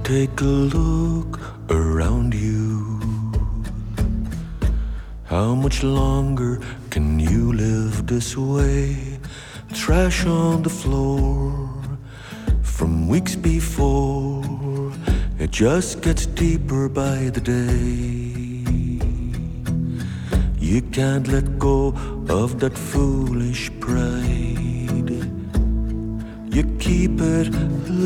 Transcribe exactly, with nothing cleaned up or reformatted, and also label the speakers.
Speaker 1: Take a look around you. How much longer can you live this way? Trash on the floor from weeks before. It just gets deeper by the day. You can't let go of that foolish pride. You keep it